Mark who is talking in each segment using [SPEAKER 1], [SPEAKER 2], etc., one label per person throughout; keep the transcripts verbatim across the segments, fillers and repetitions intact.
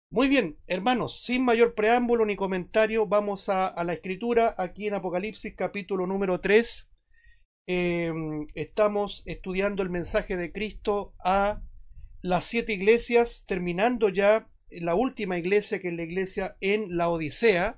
[SPEAKER 1] Muy bien, hermanos, sin mayor preámbulo ni comentario, vamos a, a la escritura aquí en Apocalipsis capítulo número tres. Eh, estamos estudiando el mensaje de Cristo a las siete iglesias, terminando ya la última iglesia, que es la iglesia en la Odisea.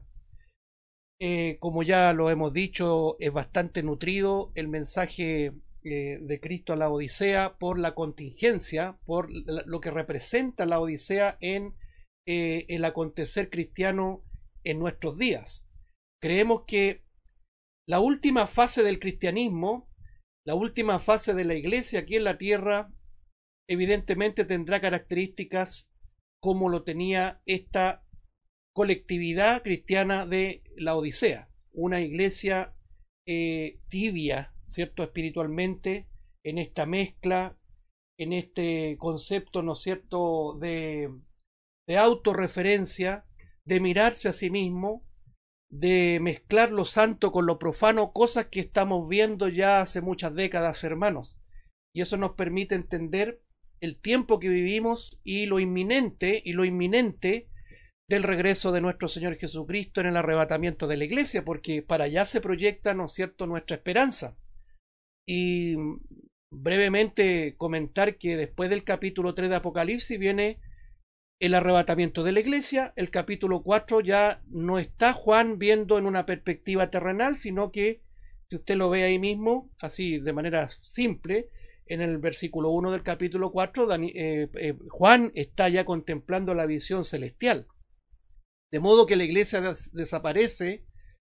[SPEAKER 1] Eh, como ya lo hemos dicho, es bastante nutrido el mensaje eh, de Cristo a la Odisea por la contingencia, por la, lo que representa la Odisea en eh, el acontecer cristiano en nuestros días. Creemos que la última fase del cristianismo, la última fase de la iglesia aquí en la tierra, evidentemente tendrá características como lo tenía esta colectividad cristiana de la Odisea, una iglesia eh, tibia, ¿cierto? Espiritualmente, en esta mezcla, en este concepto, ¿no es cierto?, de, de autorreferencia, de mirarse a sí mismo, de mezclar lo santo con lo profano, cosas que estamos viendo ya hace muchas décadas, hermanos. Y eso nos permite entender el tiempo que vivimos y lo inminente y lo inminente del regreso de nuestro Señor Jesucristo en el arrebatamiento de la iglesia, porque para allá se proyecta, ¿no es cierto?, nuestra esperanza. Y brevemente comentar que después del capítulo tres de Apocalipsis viene el arrebatamiento de la iglesia. El capítulo cuatro ya no está Juan viendo en una perspectiva terrenal, sino que, si usted lo ve ahí mismo, así de manera simple, en el versículo uno del capítulo cuatro, Dani, eh, eh, Juan está ya contemplando la visión celestial. De modo que la iglesia des desaparece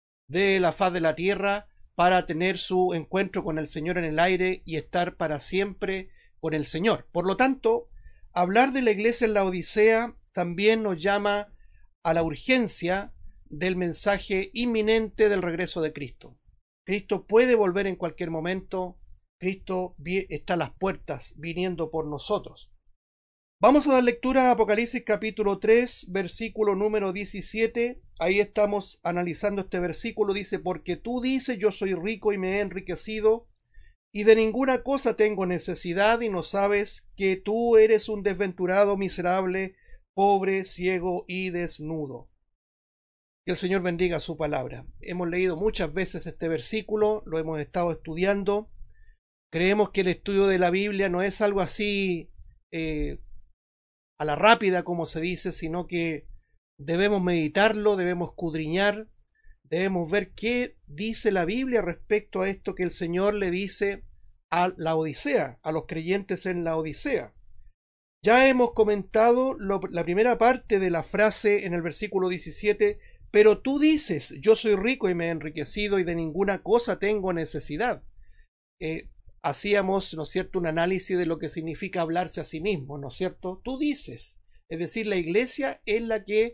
[SPEAKER 1] de la faz de la tierra para tener su encuentro con el Señor en el aire y estar para siempre con el Señor. Por lo tanto, hablar de la iglesia en la Odisea también nos llama a la urgencia del mensaje inminente del regreso de Cristo. Cristo puede volver en cualquier momento. Cristo está a las puertas viniendo por nosotros. Vamos a dar lectura a Apocalipsis capítulo tres, versículo número diecisiete. Ahí estamos analizando este versículo. Dice: porque tú dices, yo soy rico y me he enriquecido, y de ninguna cosa tengo necesidad, y no sabes que tú eres un desventurado, miserable, pobre, ciego y desnudo. Que el Señor bendiga su palabra. Hemos leído muchas veces este versículo, lo hemos estado estudiando. Creemos que el estudio de la Biblia no es algo así eh, a la rápida, como se dice, sino que debemos meditarlo, debemos escudriñar, debemos ver qué dice la Biblia respecto a esto que el Señor le dice a la Odisea, a los creyentes en la Odisea. Ya hemos comentado lo, la primera parte de la frase en el versículo diecisiete, pero tú dices, yo soy rico y me he enriquecido y de ninguna cosa tengo necesidad. Eh, hacíamos, ¿no es cierto?, un análisis de lo que significa hablarse a sí mismo, ¿no es cierto? Tú dices, es decir, la iglesia es la que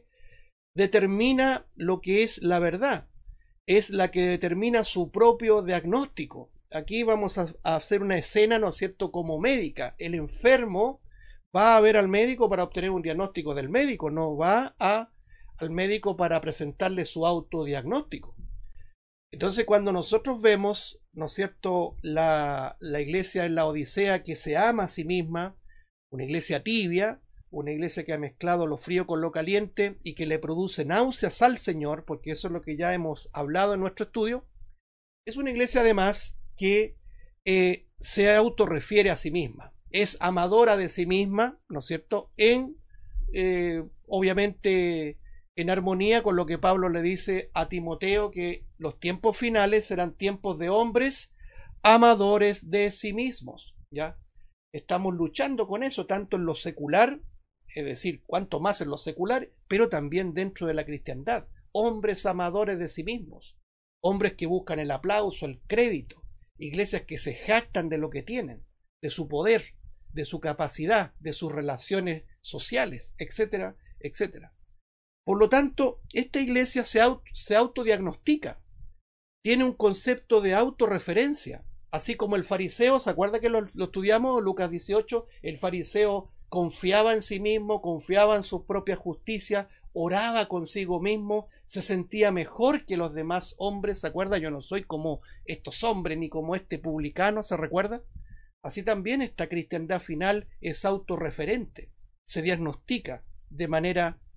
[SPEAKER 1] determina lo que es la verdad, es la que determina su propio diagnóstico. Aquí vamos a, a hacer una escena, ¿no es cierto?, como médica. El enfermo va a ver al médico para obtener un diagnóstico del médico, no va a, al médico para presentarle su autodiagnóstico. Entonces, cuando nosotros vemos, ¿no es cierto?, la, la iglesia en la Odisea que se ama a sí misma, una iglesia tibia, una iglesia que ha mezclado lo frío con lo caliente y que le produce náuseas al Señor, porque eso es lo que ya hemos hablado en nuestro estudio, es una iglesia además que eh, se autorrefiere a sí misma, es amadora de sí misma, ¿no es cierto?, en, eh, obviamente, en armonía con lo que Pablo le dice a Timoteo, que los tiempos finales serán tiempos de hombres amadores de sí mismos, ¿ya? Estamos luchando con eso, tanto en lo secular, es decir, cuanto más en lo secular, pero también dentro de la cristiandad. Hombres amadores de sí mismos, hombres que buscan el aplauso, el crédito, iglesias que se jactan de lo que tienen, de su poder, de su capacidad, de sus relaciones sociales, etcétera, etcétera. Por lo tanto, esta iglesia se, auto, se autodiagnostica, tiene un concepto de autorreferencia, así como el fariseo. ¿Se acuerda que lo, lo estudiamos? Lucas dieciocho, el fariseo confiaba en sí mismo, confiaba en su propia justicia, oraba consigo mismo, se sentía mejor que los demás hombres. ¿Se acuerda? Yo no soy como estos hombres ni como este publicano, ¿se recuerda? Así también esta cristiandad final es autorreferente, se diagnostica de manera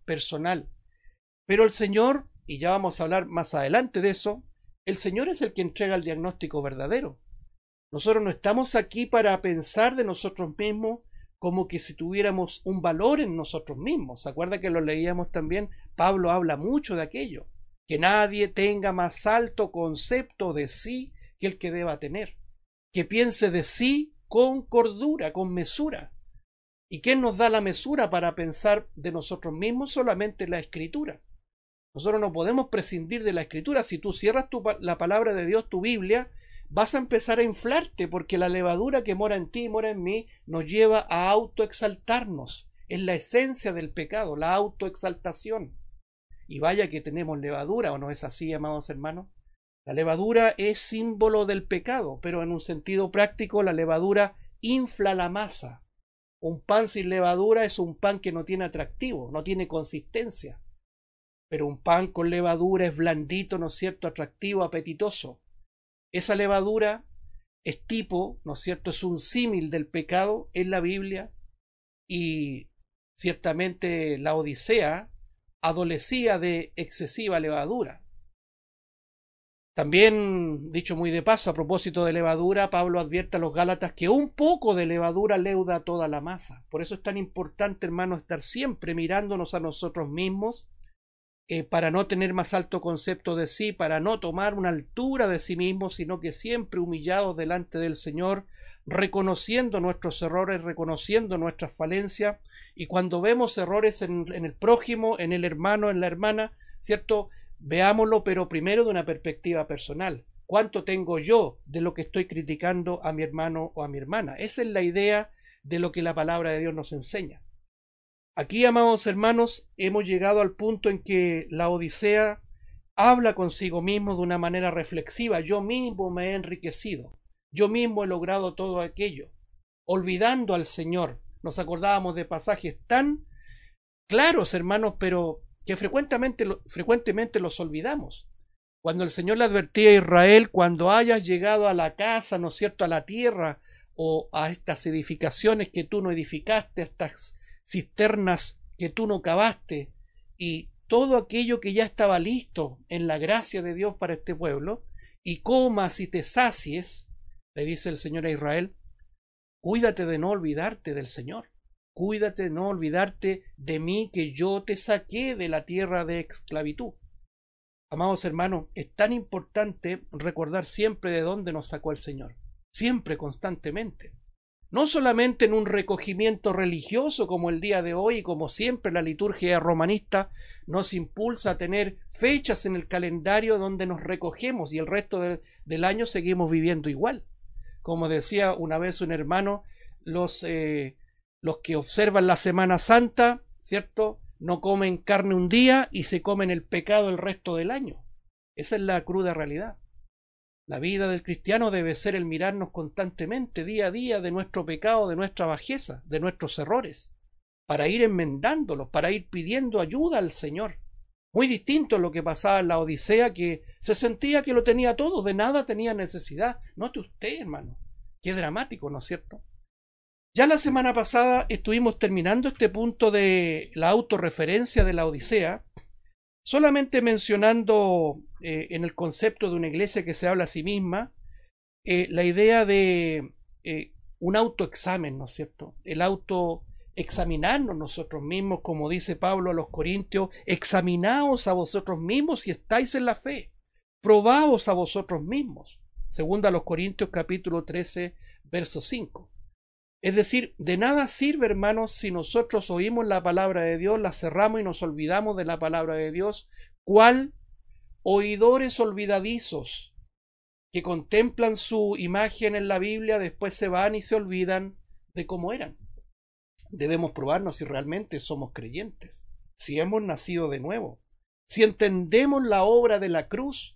[SPEAKER 1] personal. Pero el Señor, y ya vamos a hablar más adelante de eso, el Señor es el que entrega el diagnóstico verdadero. Nosotros no estamos aquí para pensar de nosotros mismos como que si tuviéramos un valor en nosotros mismos. ¿Se acuerda que lo leíamos también? Pablo habla mucho de aquello. Que nadie tenga más alto concepto de sí que el que deba tener. Que piense de sí con cordura, con mesura. ¿Y quién nos da la mesura para pensar de nosotros mismos? Solamente la Escritura. Nosotros no podemos prescindir de la Escritura. Si tú cierras tu, la palabra de Dios, tu Biblia, vas a empezar a inflarte, porque la levadura que mora en ti y mora en mí nos lleva a autoexaltarnos. Es la esencia del pecado, la autoexaltación. Y vaya que tenemos levadura, ¿o no es así, amados hermanos? La levadura es símbolo del pecado, pero en un sentido práctico la levadura infla la masa. Un pan sin levadura es un pan que no tiene atractivo, no tiene consistencia. Pero un pan con levadura es blandito, ¿no es cierto?, atractivo, apetitoso. Esa levadura es tipo, ¿no es cierto?, es un símil del pecado en la Biblia, y ciertamente la Odisea adolecía de excesiva levadura. También, dicho muy de paso, a propósito de levadura, Pablo advierte a los Gálatas que un poco de levadura leuda toda la masa. Por eso es tan importante, hermano, estar siempre mirándonos a nosotros mismos, eh, para no tener más alto concepto de sí, para no tomar una altura de sí mismo, sino que siempre humillados delante del Señor, reconociendo nuestros errores, reconociendo nuestras falencias, y cuando vemos errores en, en el prójimo, en el hermano, en la hermana, ¿cierto?, veámoslo, pero primero de una perspectiva personal. ¿Cuánto tengo yo de lo que estoy criticando a mi hermano o a mi hermana? Esa es la idea de lo que la palabra de Dios nos enseña. Aquí, amados hermanos, hemos llegado al punto en que la Odisea habla consigo mismo de una manera reflexiva. Yo mismo me he enriquecido, yo mismo he logrado todo aquello, olvidando al Señor. Nos acordábamos de pasajes tan claros, hermanos, pero que frecuentemente, frecuentemente los olvidamos. Cuando el Señor le advertía a Israel: cuando hayas llegado a la casa, ¿no es cierto?, a la tierra, o a estas edificaciones que tú no edificaste, a estas cisternas que tú no cavaste, y todo aquello que ya estaba listo en la gracia de Dios para este pueblo, y comas y te sacies, le dice el Señor a Israel, cuídate de no olvidarte del Señor. Cuídate de no olvidarte de mí, que yo te saqué de la tierra de esclavitud. Amados hermanos, es tan importante recordar siempre de dónde nos sacó el Señor. Siempre, constantemente. No solamente en un recogimiento religioso como el día de hoy, y como siempre la liturgia romanista nos impulsa a tener fechas en el calendario donde nos recogemos, y el resto de, del año seguimos viviendo igual. Como decía una vez un hermano, los... Eh, Los que observan la Semana Santa, ¿cierto?, no comen carne un día y se comen el pecado el resto del año. Esa es la cruda realidad. La vida del cristiano debe ser el mirarnos constantemente, día a día, de nuestro pecado, de nuestra bajeza, de nuestros errores, para ir enmendándolos, para ir pidiendo ayuda al Señor. Muy distinto a lo que pasaba en la Odisea, que se sentía que lo tenía todo, de nada tenía necesidad. Note usted, hermano, qué dramático, ¿no es cierto? Ya la semana pasada estuvimos terminando este punto de la autorreferencia de la Odisea, solamente mencionando eh, en el concepto de una iglesia que se habla a sí misma, eh, la idea de eh, un autoexamen, ¿no es cierto? El autoexaminarnos nosotros mismos, como dice Pablo a los Corintios: examinaos a vosotros mismos si estáis en la fe, probaos a vosotros mismos. Segunda a los Corintios capítulo trece, verso cinco. Es decir, de nada sirve, hermanos, si nosotros oímos la palabra de Dios, la cerramos y nos olvidamos de la palabra de Dios. ¿Cuál? Oidores olvidadizos, que contemplan su imagen en la Biblia, después se van y se olvidan de cómo eran. Debemos probarnos si realmente somos creyentes, si hemos nacido de nuevo, si entendemos la obra de la cruz,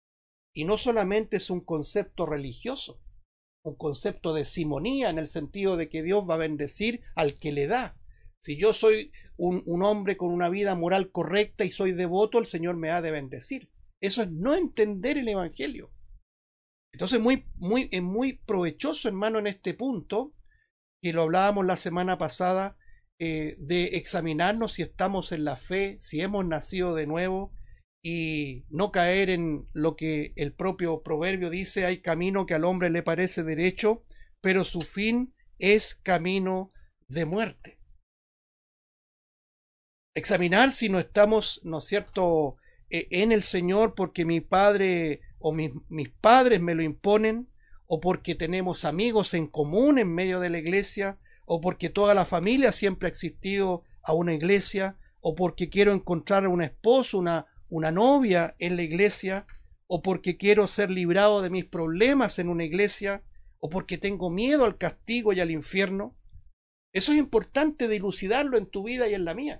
[SPEAKER 1] y no solamente es un concepto religioso, un concepto de simonía, en el sentido de que Dios va a bendecir al que le da. Si yo soy un, un hombre con una vida moral correcta y soy devoto, el Señor me ha de bendecir. Eso es no entender el Evangelio. Entonces muy, muy, es muy provechoso, hermano, en este punto, que lo hablábamos la semana pasada, eh, de examinarnos si estamos en la fe, si hemos nacido de nuevo, y no caer en lo que el propio proverbio dice: hay camino que al hombre le parece derecho, pero su fin es camino de muerte. Examinar si no estamos, ¿no es cierto?, eh, en el Señor porque mi padre o mis, mis padres me lo imponen, o porque tenemos amigos en común en medio de la iglesia, o porque toda la familia siempre ha existido a una iglesia, o porque quiero encontrar un esposo, una, una novia en la iglesia, o porque quiero ser librado de mis problemas en una iglesia, o porque tengo miedo al castigo y al infierno. Eso es importante dilucidarlo en tu vida y en la mía,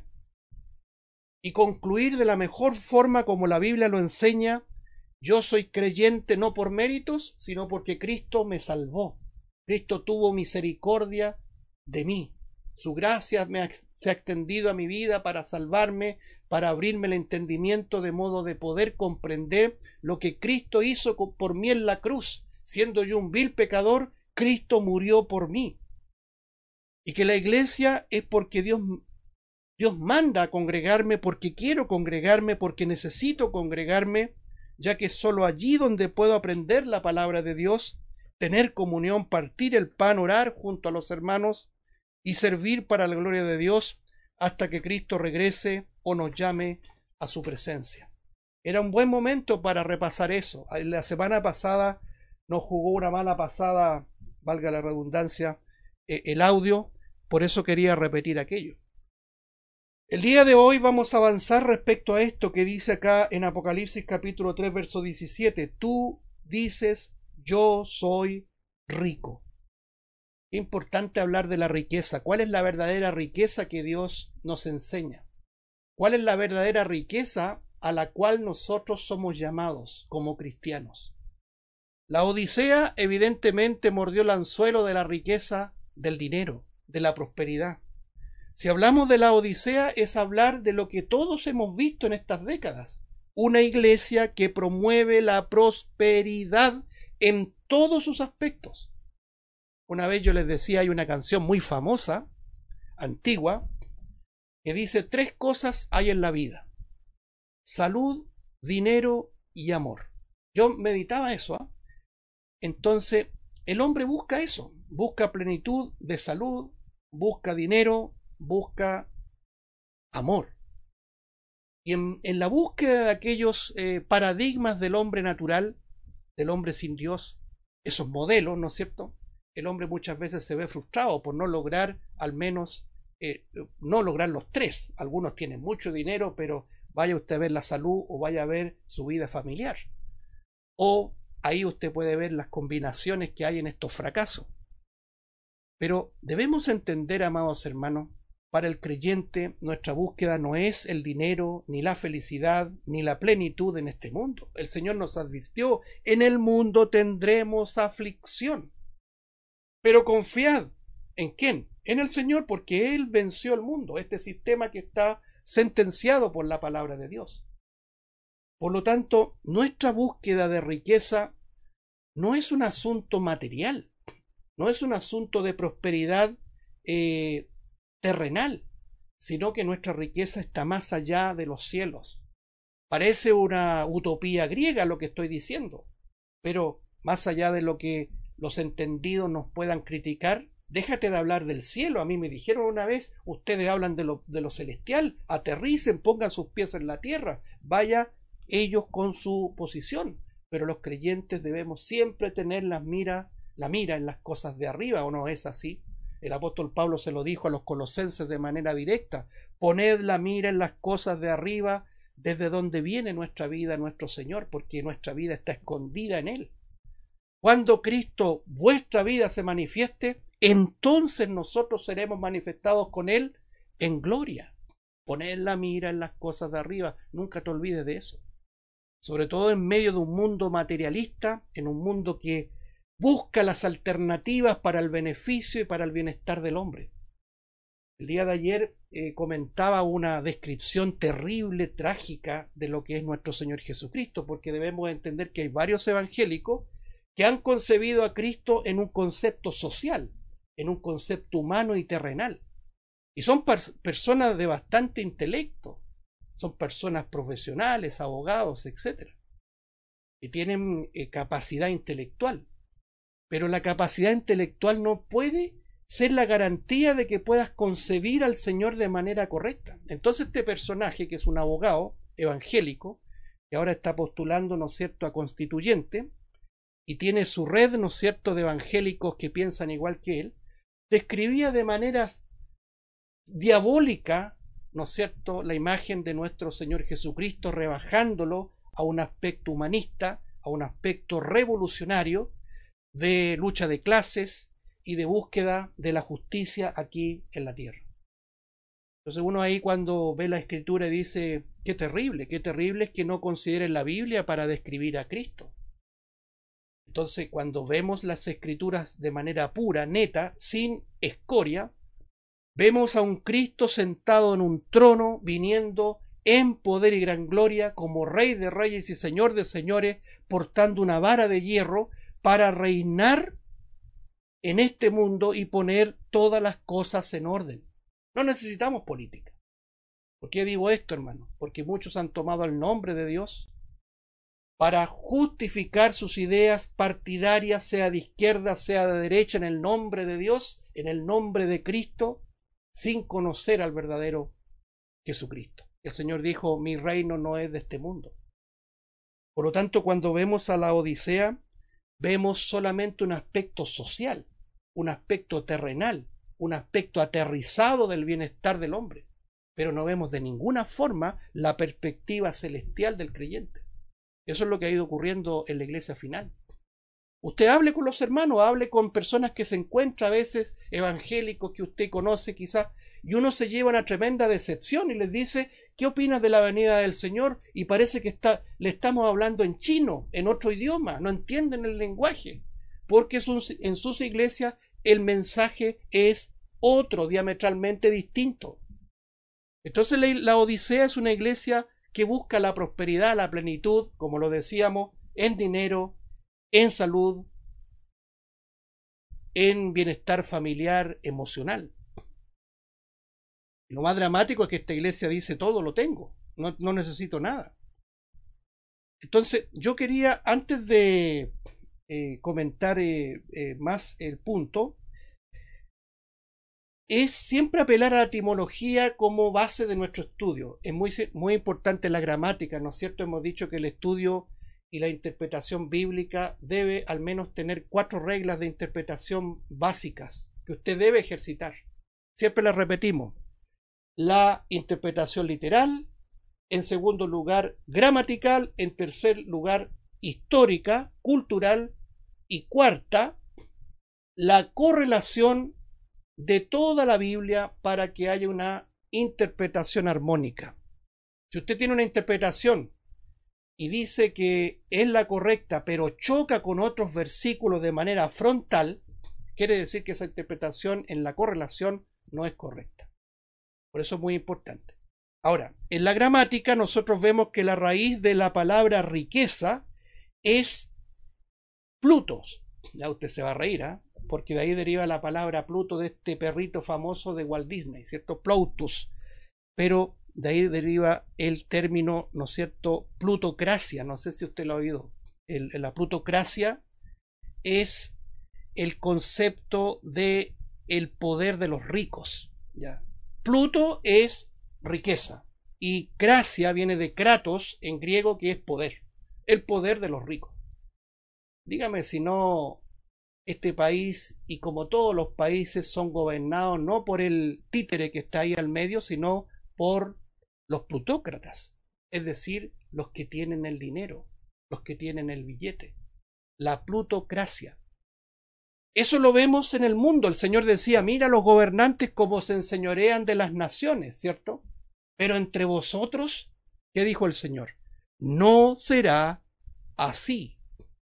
[SPEAKER 1] y concluir de la mejor forma como la Biblia lo enseña: yo soy creyente no por méritos, sino porque Cristo me salvó. Cristo tuvo misericordia de mí. Su gracia me ha, se ha extendido a mi vida para salvarme, para abrirme el entendimiento de modo de poder comprender lo que Cristo hizo por mí en la cruz. Siendo yo un vil pecador, Cristo murió por mí. Y que la iglesia es porque Dios, Dios manda a congregarme, porque quiero congregarme, porque necesito congregarme, ya que es solo allí donde puedo aprender la palabra de Dios, tener comunión, partir el pan, orar junto a los hermanos y servir para la gloria de Dios hasta que Cristo regrese o nos llame a su presencia. Era un buen momento para repasar eso. La semana pasada nos jugó una mala pasada, valga la redundancia, el audio, por eso quería repetir aquello. El día de hoy vamos a avanzar respecto a esto que dice acá en Apocalipsis capítulo tres, verso diecisiete. Tú dices: yo soy rico. Es importante hablar de la riqueza. ¿Cuál es la verdadera riqueza que Dios nos enseña? ¿Cuál es la verdadera riqueza a la cual nosotros somos llamados como cristianos? La Odisea evidentemente mordió el anzuelo de la riqueza, del dinero, de la prosperidad. Si hablamos de la Odisea, es hablar de lo que todos hemos visto en estas décadas: una iglesia que promueve la prosperidad en todos sus aspectos. Una vez yo les decía, hay una canción muy famosa, antigua, que dice: tres cosas hay en la vida: salud, dinero y amor. Yo meditaba eso, ¿eh? Entonces, el hombre busca eso, busca plenitud de salud, busca dinero, busca amor. Y en, en la búsqueda de aquellos eh, paradigmas del hombre natural, del hombre sin Dios, esos modelos, ¿no es cierto?, el hombre muchas veces se ve frustrado por no lograr, al menos, eh, no lograr los tres. Algunos tienen mucho dinero, pero vaya usted a ver la salud o vaya a ver su vida familiar. O ahí usted puede ver las combinaciones que hay en estos fracasos. Pero debemos entender, amados hermanos, para el creyente nuestra búsqueda no es el dinero, ni la felicidad, ni la plenitud en este mundo. El Señor nos advirtió: en el mundo tendremos aflicción. Pero confiad. ¿En quién? En el Señor, porque Él venció el mundo, este sistema que está sentenciado por la palabra de Dios. Por lo tanto, nuestra búsqueda de riqueza no es un asunto material, no es un asunto de prosperidad eh, terrenal, sino que nuestra riqueza está más allá de los cielos. Parece una utopía griega lo que estoy diciendo, pero más allá de lo que los entendidos nos puedan criticar, déjate de hablar del cielo. A mí me dijeron una vez: ustedes hablan de lo, de lo celestial, aterricen, pongan sus pies en la tierra, vaya ellos con su posición. Pero los creyentes debemos siempre tener la mira, la mira en las cosas de arriba, ¿o no es así? El apóstol Pablo se lo dijo a los colosenses de manera directa: poned la mira en las cosas de arriba, desde donde viene nuestra vida, nuestro Señor, porque nuestra vida está escondida en Él. Cuando Cristo, vuestra vida, se manifieste, entonces nosotros seremos manifestados con Él en gloria. Poned la mira en las cosas de arriba, nunca te olvides de eso. Sobre todo en medio de un mundo materialista, en un mundo que busca las alternativas para el beneficio y para el bienestar del hombre. El día de ayer eh, comentaba una descripción terrible, trágica, de lo que es nuestro Señor Jesucristo, porque debemos entender que hay varios evangélicos que han concebido a Cristo en un concepto social, en un concepto humano y terrenal. Y son personas de bastante intelecto, son personas profesionales, abogados, etcétera, que tienen eh, capacidad intelectual. Pero la capacidad intelectual no puede ser la garantía de que puedas concebir al Señor de manera correcta. Entonces este personaje, que es un abogado evangélico, que ahora está postulando, ¿no es cierto?, a constituyente, y tiene su red, ¿no es cierto?, de evangélicos que piensan igual que él, describía de manera diabólica, ¿no es cierto?, la imagen de nuestro Señor Jesucristo, rebajándolo a un aspecto humanista, a un aspecto revolucionario, de lucha de clases y de búsqueda de la justicia aquí en la tierra. Entonces uno ahí cuando ve la escritura dice, qué terrible, qué terrible es que no consideren la Biblia para describir a Cristo. Entonces cuando vemos las escrituras de manera pura, neta, sin escoria, vemos a un Cristo sentado en un trono, viniendo en poder y gran gloria, como Rey de Reyes y Señor de Señores, portando una vara de hierro, para reinar en este mundo y poner todas las cosas en orden. No necesitamos política. ¿Por qué digo esto, hermano? Porque muchos han tomado el nombre de Dios para justificar sus ideas partidarias, sea de izquierda, sea de derecha, en el nombre de Dios, en el nombre de Cristo, sin conocer al verdadero Jesucristo. El Señor dijo, mi reino no es de este mundo. Por lo tanto, cuando vemos a la Odisea, vemos solamente un aspecto social, un aspecto terrenal, un aspecto aterrizado del bienestar del hombre, pero no vemos de ninguna forma la perspectiva celestial del creyente. Eso es lo que ha ido ocurriendo en la iglesia final. Usted hable con los hermanos, hable con personas que se encuentran a veces, evangélicos que usted conoce quizás, y uno se lleva una tremenda decepción y les dice, ¿qué opinas de la venida del Señor? Y parece que está, le estamos hablando en chino, en otro idioma, no entienden el lenguaje, porque es un, en sus iglesias el mensaje es otro, diametralmente distinto. Entonces la, la Odisea es una iglesia que busca la prosperidad, la plenitud, como lo decíamos, en dinero, en salud, en bienestar familiar, emocional. Lo más dramático es que esta iglesia dice todo lo tengo, no, no necesito nada. Entonces yo quería, antes de eh, comentar eh, eh, más el punto, es siempre apelar a la etimología como base de nuestro estudio. Es muy, muy importante la gramática, ¿no es cierto? Hemos dicho que el estudio y la interpretación bíblica debe al menos tener cuatro reglas de interpretación básicas que usted debe ejercitar. Siempre las repetimos. La interpretación literal, en segundo lugar gramatical, en tercer lugar histórica, cultural y cuarta, la correlación de toda la Biblia para que haya una interpretación armónica. Si usted tiene una interpretación y dice que es la correcta pero choca con otros versículos de manera frontal, quiere decir que esa interpretación en la correlación no es correcta. Por eso es muy importante. Ahora, en la gramática nosotros vemos que la raíz de la palabra riqueza es plutos. Ya usted se va a reír, ¿eh? Porque de ahí deriva la palabra Pluto, de este perrito famoso de Walt Disney, ¿cierto? Plautus. Pero de ahí deriva el término, ¿no es cierto?, plutocracia. No sé si usted lo ha oído. El, la plutocracia es el concepto de el poder de los ricos, ¿ya? Pluto es riqueza y Cracia viene de Kratos en griego, que es poder, el poder de los ricos. Dígame si no, este país y como todos los países son gobernados no por el títere que está ahí al medio, sino por los plutócratas, es decir, los que tienen el dinero, los que tienen el billete, la plutocracia. Eso lo vemos en el mundo. El Señor decía, mira los gobernantes como se enseñorean de las naciones, ¿cierto? Pero entre vosotros, ¿qué dijo el Señor? No será así.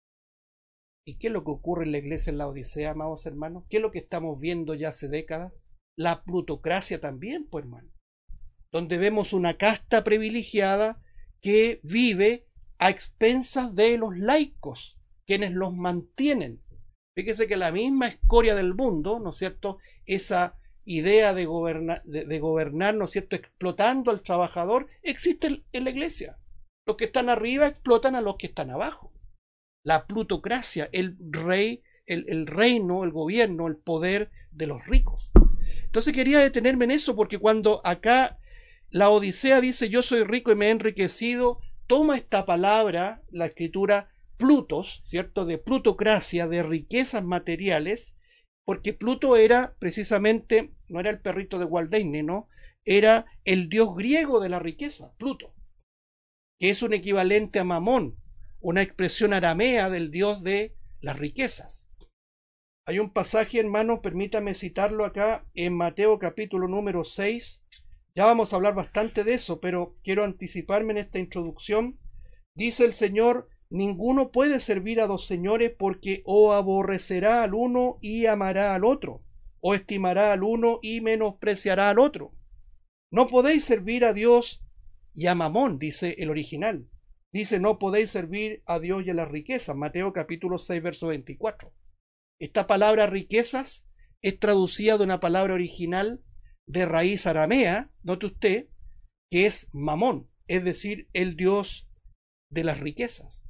[SPEAKER 1] ¿Y qué es lo que ocurre en la iglesia en la Odisea, amados hermanos? ¿Qué es lo que estamos viendo ya hace décadas? La plutocracia también, pues hermano. Donde vemos una casta privilegiada que vive a expensas de los laicos, quienes los mantienen. Fíjese que la misma escoria del mundo, ¿no es cierto?, esa idea de gobernar, de, de gobernar, ¿no es cierto?, explotando al trabajador, existe en la iglesia. Los que están arriba explotan a los que están abajo. La plutocracia, el rey, el, el reino, el gobierno, el poder de los ricos. Entonces quería detenerme en eso, porque cuando acá la Odisea dice yo soy rico y me he enriquecido, toma esta palabra, la escritura, Plutos, ¿cierto?, de plutocracia, de riquezas materiales, porque Pluto era precisamente, no era el perrito de Walt Disney, ¿no? Era el dios griego de la riqueza, Pluto, que es un equivalente a Mamón, una expresión aramea del dios de las riquezas. Hay un pasaje, hermano, permítame citarlo acá, en Mateo capítulo número seis, ya vamos a hablar bastante de eso, pero quiero anticiparme en esta introducción. Dice el Señor: ninguno puede servir a dos señores, porque o aborrecerá al uno y amará al otro, o estimará al uno y menospreciará al otro. No podéis servir a Dios y a Mamón, dice el original. Dice, no podéis servir a Dios y a las riquezas. Mateo capítulo seis, verso veinticuatro. Esta palabra riquezas es traducida de una palabra original de raíz aramea, note usted, que es Mamón, es decir, el Dios de las riquezas.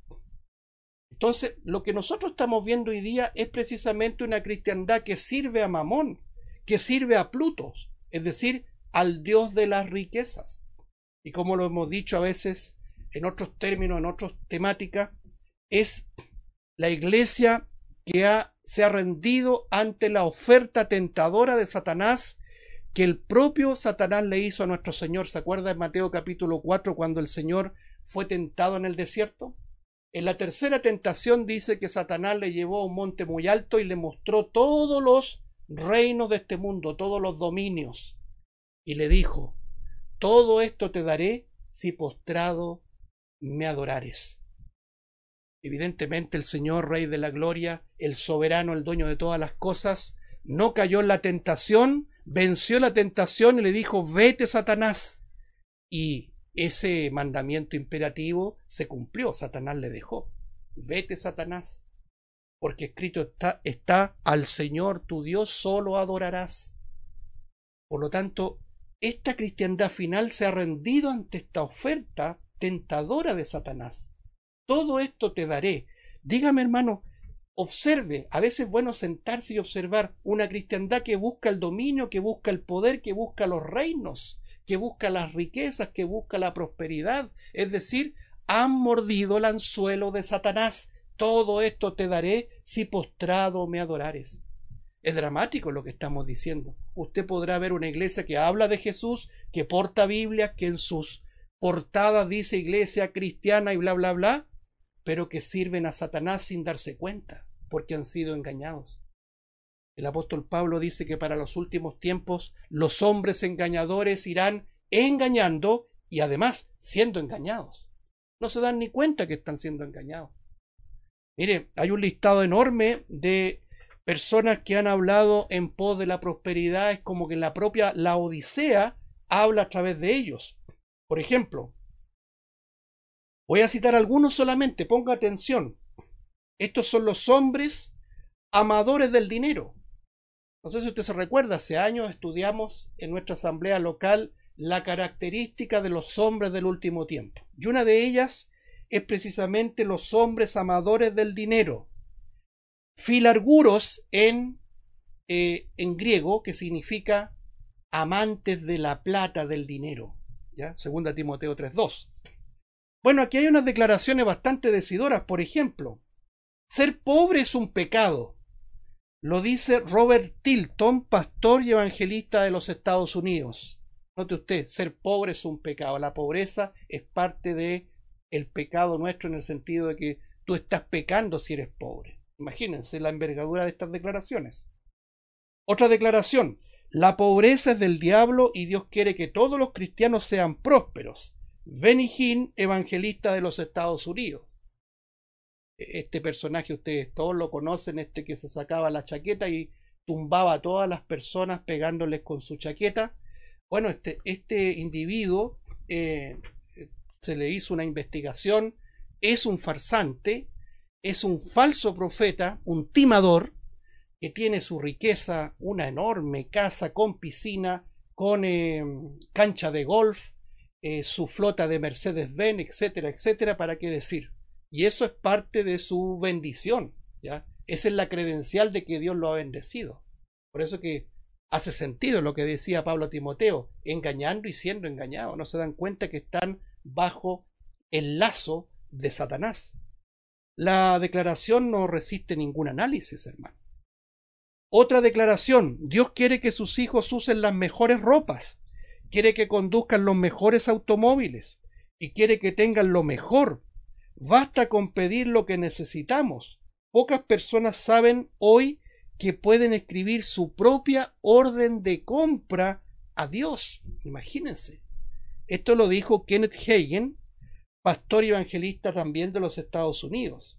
[SPEAKER 1] Entonces, lo que nosotros estamos viendo hoy día es precisamente una cristiandad que sirve a Mamón, que sirve a Plutos, es decir, al Dios de las riquezas. Y como lo hemos dicho a veces en otros términos, en otras temáticas, es la iglesia que ha, se ha rendido ante la oferta tentadora de Satanás, que el propio Satanás le hizo a nuestro Señor. ¿Se acuerda en Mateo capítulo cuatro cuando el Señor fue tentado en el desierto? En la tercera tentación dice que Satanás le llevó a un monte muy alto y le mostró todos los reinos de este mundo, todos los dominios, y le dijo: todo esto te daré si postrado me adorares. Evidentemente el Señor, Rey de la Gloria, el soberano, el dueño de todas las cosas, no cayó en la tentación, venció la tentación y le dijo: vete, Satanás. Y ese mandamiento imperativo se cumplió. Satanás le dejó. Vete, Satanás, porque escrito está, está al Señor tu Dios solo adorarás. Por lo tanto, esta cristiandad final se ha rendido ante esta oferta tentadora de Satanás. Todo esto te daré. Dígame, hermano, observe, a veces es bueno sentarse y observar una cristiandad que busca el dominio, que busca el poder, que busca los reinos, que busca las riquezas, que busca la prosperidad. Es decir, han mordido el anzuelo de Satanás. Todo esto te daré si postrado me adorares. Es dramático lo que estamos diciendo. Usted podrá ver una iglesia que habla de Jesús, que porta Biblias, que en sus portadas dice iglesia cristiana y bla bla bla, pero que sirven a Satanás sin darse cuenta, porque han sido engañados. El apóstol Pablo dice que para los últimos tiempos los hombres engañadores irán engañando y además siendo engañados. No se dan ni cuenta que están siendo engañados. Mire, hay un listado enorme de personas que han hablado en pos de la prosperidad. Es como que la propia la Odisea habla a través de ellos. Por ejemplo, voy a citar algunos solamente, ponga atención. Estos son los hombres amadores del dinero. No sé si usted se recuerda, hace años estudiamos en nuestra asamblea local la característica de los hombres del último tiempo. Y una de ellas es precisamente los hombres amadores del dinero. Filarguros en, eh, en griego, que significa amantes de la plata, del dinero. ¿Ya? Segunda Timoteo tres dos. Bueno, aquí hay unas declaraciones bastante decidoras. Por ejemplo, ser pobre es un pecado. Lo dice Robert Tilton, pastor y evangelista de los Estados Unidos. Note usted, ser pobre es un pecado. La pobreza es parte de el pecado nuestro, en el sentido de que tú estás pecando si eres pobre. Imagínense la envergadura de estas declaraciones. Otra declaración: la pobreza es del diablo y Dios quiere que todos los cristianos sean prósperos. Benny Hinn, evangelista de los Estados Unidos. Este personaje ustedes todos lo conocen, este que se sacaba la chaqueta y tumbaba a todas las personas pegándoles con su chaqueta. Bueno, este, este individuo eh, se le hizo una investigación, es un farsante, es un falso profeta, un timador, que tiene su riqueza, una enorme casa con piscina, con eh, cancha de golf, eh, su flota de Mercedes-Benz, etcétera, etcétera, ¿para qué decir? Y eso es parte de su bendición, ¿ya? Esa es la credencial de que Dios lo ha bendecido. Por eso que hace sentido lo que decía Pablo a Timoteo, engañando y siendo engañados. No se dan cuenta que están bajo el lazo de Satanás. La declaración no resiste ningún análisis, hermano. Otra declaración: Dios quiere que sus hijos usen las mejores ropas, quiere que conduzcan los mejores automóviles y quiere que tengan lo mejor. Basta con pedir lo que necesitamos. Pocas personas saben hoy que pueden escribir su propia orden de compra a Dios. Imagínense. Esto lo dijo Kenneth Hagin, pastor y evangelista también de los Estados Unidos.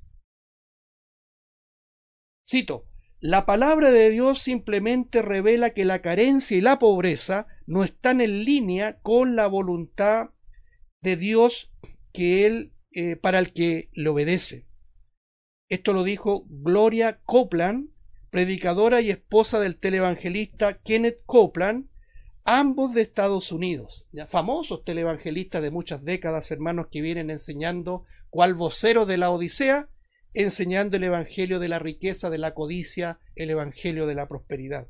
[SPEAKER 1] Cito: la palabra de Dios simplemente revela que la carencia y la pobreza no están en línea con la voluntad de Dios que él, eh, para el que le obedece. Esto lo dijo Gloria Copeland, predicadora y esposa del televangelista Kenneth Copeland, ambos de Estados Unidos, ya famosos televangelistas de muchas décadas, hermanos, que vienen enseñando, cual vocero de la Odisea, enseñando el evangelio de la riqueza, de la codicia, el evangelio de la prosperidad.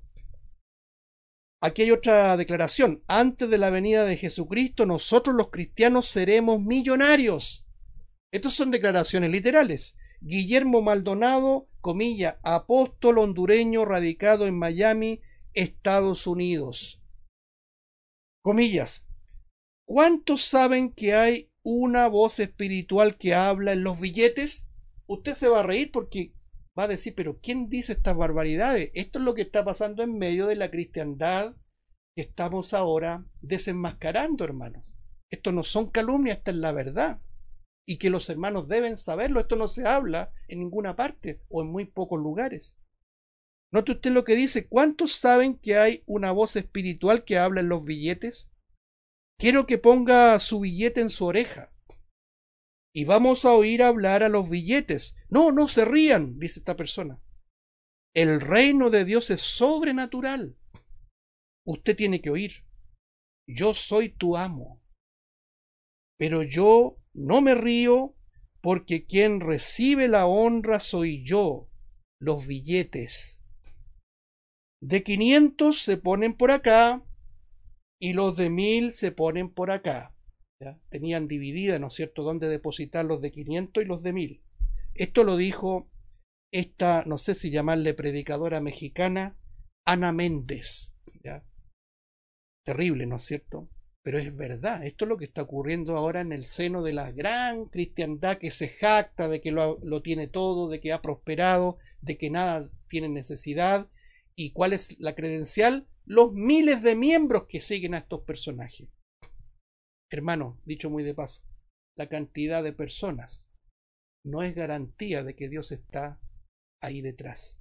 [SPEAKER 1] Aquí hay otra declaración: antes de la venida de Jesucristo, nosotros los cristianos seremos millonarios. Estas son declaraciones literales. Guillermo Maldonado, comilla, apóstol hondureño radicado en Miami, Estados Unidos. Comillas, ¿cuántos saben que hay una voz espiritual que habla en los billetes? Usted se va a reír porque va a decir, pero ¿quién dice estas barbaridades? Esto es lo que está pasando en medio de la cristiandad que estamos ahora desenmascarando, hermanos. Esto no son calumnias, esta es la verdad. Y que los hermanos deben saberlo. Esto no se habla en ninguna parte o en muy pocos lugares. Note usted lo que dice: ¿cuántos saben que hay una voz espiritual que habla en los billetes? Quiero que ponga su billete en su oreja y vamos a oír hablar a los billetes. No, no se rían, dice esta persona. El reino de Dios es sobrenatural. Usted tiene que oír: yo soy tu amo, pero yo no me río, porque quien recibe la honra soy yo. Los billetes de quinientos se ponen por acá y los de mil se ponen por acá. ¿Ya? Tenían dividida, ¿no es cierto?, dónde depositar los de quinientos y los de mil. Esto lo dijo esta, no sé si llamarle predicadora mexicana, Ana Méndez. ¿Ya? Terrible, ¿no es cierto? Pero es verdad, esto es lo que está ocurriendo ahora en el seno de la gran cristiandad que se jacta de que lo, lo tiene todo, de que ha prosperado, de que nada tiene necesidad. ¿Y cuál es la credencial? Los miles de miembros que siguen a estos personajes. Hermano, dicho muy de paso, la cantidad de personas no es garantía de que Dios está ahí detrás.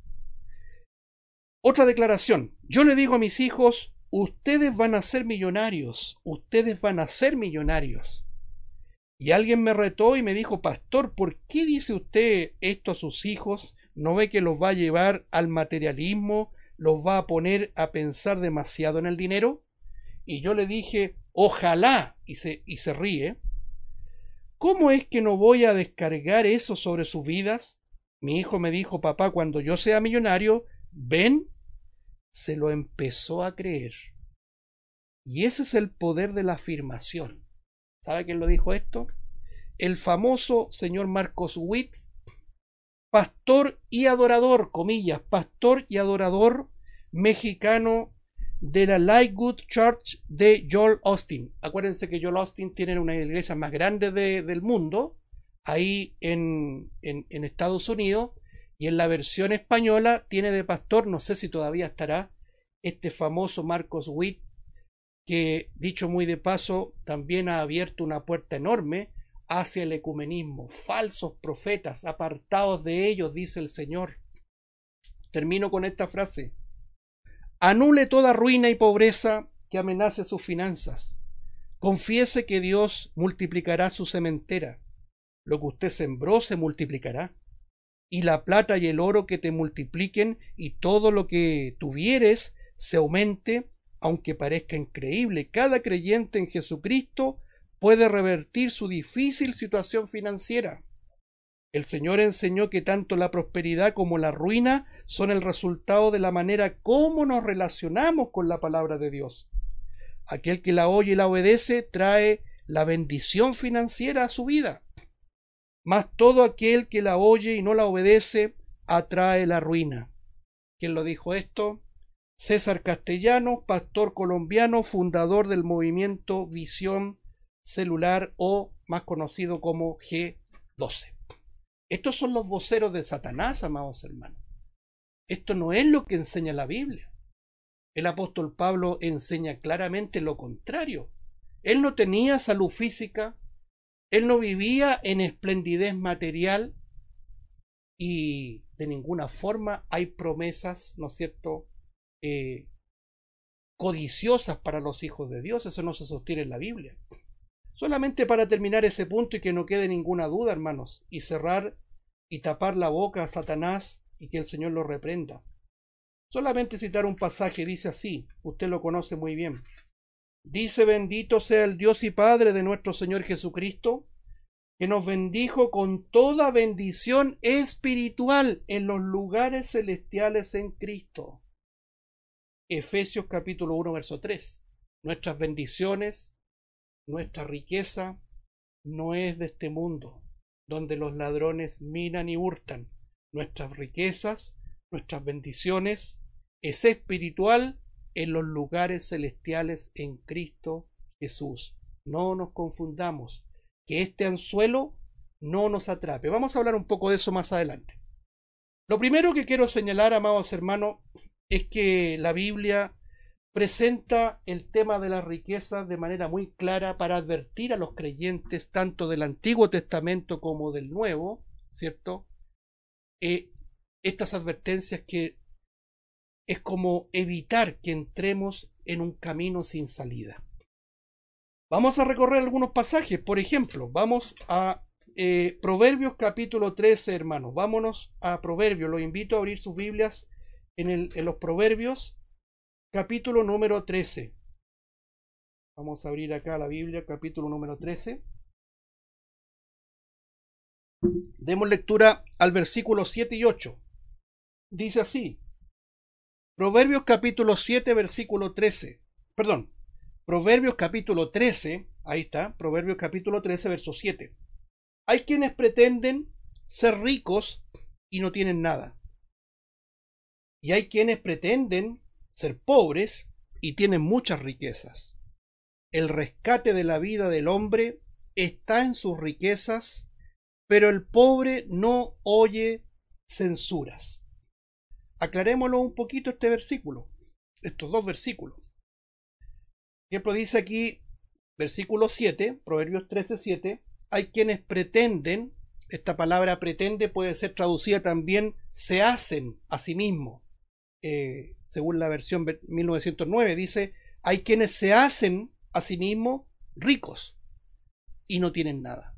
[SPEAKER 1] Otra declaración: yo le digo a mis hijos, ustedes van a ser millonarios, ustedes van a ser millonarios. Y alguien me retó y me dijo, pastor, ¿por qué dice usted esto a sus hijos? ¿No ve que los va a llevar al materialismo? ¿Los va a poner a pensar demasiado en el dinero? Y yo le dije, ojalá, y se, y se ríe. ¿Cómo es que no voy a descargar eso sobre sus vidas? Mi hijo me dijo, papá, cuando yo sea millonario, ven, se lo empezó a creer. Y ese es el poder de la afirmación. ¿Sabe quién lo dijo esto? El famoso señor Marcos Witt, pastor y adorador, comillas, pastor y adorador mexicano de la Lightwood Church de Joel Austin. Acuérdense que Joel Austin tiene una iglesia más grande de, del mundo, ahí en, en, en Estados Unidos, y en la versión española tiene de pastor, no sé si todavía estará, este famoso Marcos Witt, que, dicho muy de paso, también ha abierto una puerta enorme hacia el ecumenismo. Falsos profetas, apartados de ellos, dice el Señor. Termino con esta frase: anule toda ruina y pobreza que amenace sus finanzas. Confiese que Dios multiplicará su sementera. Lo que usted sembró se multiplicará. y la plata y el oro que te multipliquen, y todo lo que tuvieres se aumente, aunque parezca increíble. Cada creyente en Jesucristo puede revertir su difícil situación financiera. El Señor enseñó que tanto la prosperidad como la ruina son el resultado de la manera como nos relacionamos con la palabra de Dios. Aquel que la oye y la obedece trae la bendición financiera a su vida, mas todo aquel que la oye y no la obedece atrae la ruina. ¿Quién lo dijo esto? César Castellanos, pastor colombiano, fundador del movimiento Visión Celular, o más conocido como G doce. Estos son los voceros de Satanás, amados hermanos. Esto no es lo que enseña la Biblia. El apóstol Pablo enseña claramente lo contrario. Él no tenía salud física, él no vivía en esplendidez material, y de ninguna forma hay promesas, ¿no es cierto?, eh, codiciosas para los hijos de Dios. Eso no se sostiene en la Biblia. Solamente para terminar ese punto y que no quede ninguna duda, hermanos, y cerrar y tapar la boca a Satanás y que el Señor lo reprenda. Solamente citar un pasaje, dice así, usted lo conoce muy bien. Dice: bendito sea el Dios y Padre de nuestro Señor Jesucristo, que nos bendijo con toda bendición espiritual en los lugares celestiales en Cristo. Efesios capítulo uno, verso tres. Nuestras bendiciones, nuestra riqueza no es de este mundo, donde los ladrones minan y hurtan. Nuestras riquezas, nuestras bendiciones, es espiritual en los lugares celestiales en Cristo Jesús. No nos confundamos, que este anzuelo no nos atrape. Vamos a hablar un poco de eso más adelante. Lo primero que quiero señalar, amados hermanos, es que la Biblia presenta el tema de las riquezas de manera muy clara para advertir a los creyentes tanto del Antiguo Testamento como del Nuevo, ¿cierto? Eh, estas advertencias que es como evitar que entremos en un camino sin salida. Vamos a recorrer algunos pasajes. Por ejemplo, vamos a eh, Proverbios capítulo trece, hermanos. Vámonos a Proverbios. Los invito a abrir sus Biblias en, el, en los Proverbios capítulo número trece. Vamos a abrir acá la Biblia, capítulo número trece. Demos lectura al versículo siete y ocho. Dice así: Proverbios capítulo siete, versículo trece. Perdón, Proverbios capítulo trece, ahí está, Proverbios capítulo trece, verso siete. Hay quienes pretenden ser ricos y no tienen nada. Y hay quienes pretenden ser pobres y tienen muchas riquezas. El rescate de la vida del hombre está en sus riquezas, pero el pobre no oye censuras. Aclarémoslo un poquito este versículo, estos dos versículos. Por ejemplo, dice aquí, versículo siete, Proverbios trece, siete, hay quienes pretenden, esta palabra pretende puede ser traducida también, se hacen a sí mismos. Eh, según la versión mil novecientos nueve, dice, hay quienes se hacen a sí mismos ricos y no tienen nada.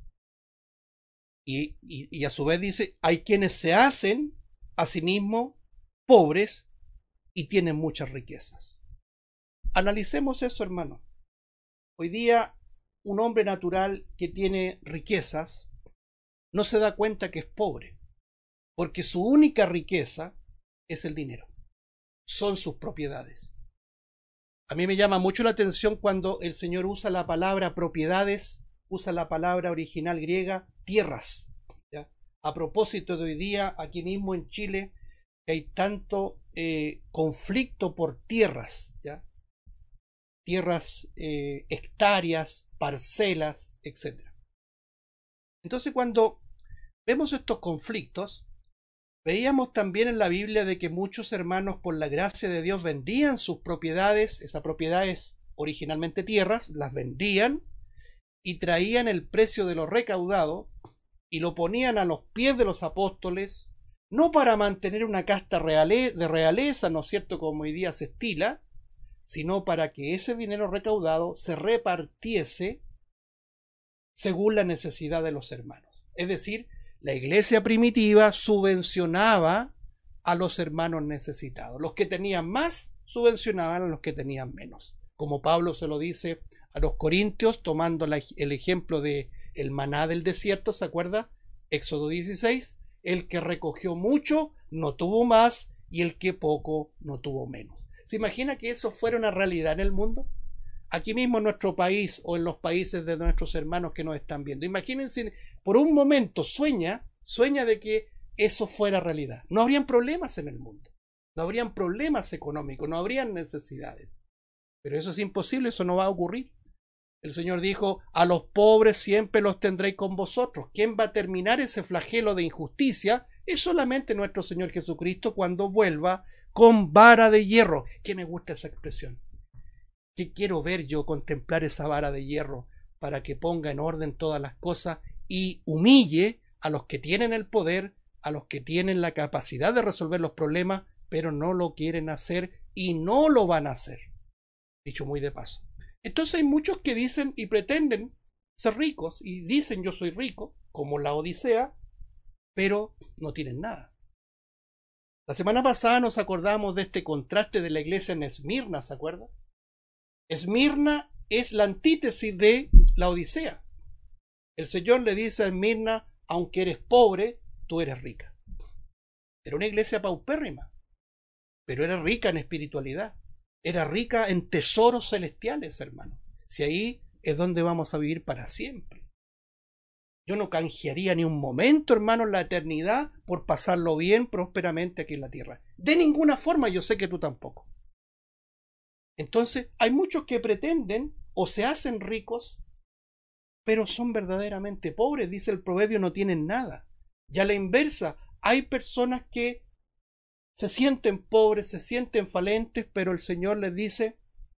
[SPEAKER 1] Y, y, y a su vez dice, hay quienes se hacen a sí mismos pobres y tienen muchas riquezas. Analicemos eso, hermano. Hoy día, un hombre natural que tiene riquezas no se da cuenta que es pobre, porque su única riqueza es el dinero, son sus propiedades. A mí me llama mucho la atención cuando el Señor usa la palabra propiedades, usa la palabra original griega tierras, ¿ya? A propósito de hoy día, aquí mismo en Chile, hay tanto eh, conflicto por tierras, ¿ya? Tierras, eh, hectáreas, parcelas, etcétera. Entonces, cuando vemos estos conflictos, veíamos también en la Biblia de que muchos hermanos, por la gracia de Dios, vendían sus propiedades, esas propiedades originalmente tierras, las vendían y traían el precio de lo recaudado y lo ponían a los pies de los apóstoles, no para mantener una casta reale, de realeza, ¿no es cierto?, como hoy día se estila, sino para que ese dinero recaudado se repartiese según la necesidad de los hermanos. Es decir, La iglesia primitiva subvencionaba a los hermanos necesitados. Los que tenían más subvencionaban a los que tenían menos. Como Pablo se lo dice a los corintios, tomando la, el ejemplo de el maná del desierto, ¿se acuerda? Éxodo dieciséis, el que recogió mucho no tuvo más y el que poco no tuvo menos. ¿Se imagina que eso fuera una realidad en el mundo? Aquí mismo en nuestro país o en los países de nuestros hermanos que nos están viendo. Imagínense, por un momento sueña, sueña de que eso fuera realidad. No habrían problemas en el mundo, no habrían problemas económicos, no habrían necesidades. Pero eso es imposible, eso no va a ocurrir. El Señor dijo, a los pobres siempre los tendréis con vosotros. ¿Quién va a terminar ese flagelo de injusticia? Es solamente nuestro Señor Jesucristo cuando vuelva con vara de hierro. Que me gusta esa expresión. Que quiero ver yo contemplar esa vara de hierro para que ponga en orden todas las cosas y humille a los que tienen el poder, a los que tienen la capacidad de resolver los problemas, pero no lo quieren hacer y no lo van a hacer. Dicho muy de paso. Entonces hay muchos que dicen y pretenden ser ricos y dicen yo soy rico, como la Odisea, pero no tienen nada. La semana pasada nos acordamos de este contraste de la iglesia en Esmirna, ¿se acuerda? Esmirna es la antítesis de la Odisea. El Señor le dice a Esmirna, aunque eres pobre, tú eres rica. Era una iglesia paupérrima, pero era rica en espiritualidad. Era rica en tesoros celestiales, hermano. Si ahí es donde vamos a vivir para siempre. Yo no canjearía ni un momento, hermano, en la eternidad por pasarlo bien, prósperamente aquí en la tierra. De ninguna forma, yo sé que tú tampoco. Entonces, hay muchos que pretenden o se hacen ricos, pero son verdaderamente pobres. Dice el proverbio, no tienen nada. Y a la inversa, hay personas que se sienten pobres, se sienten falentes, pero el Señor les dice,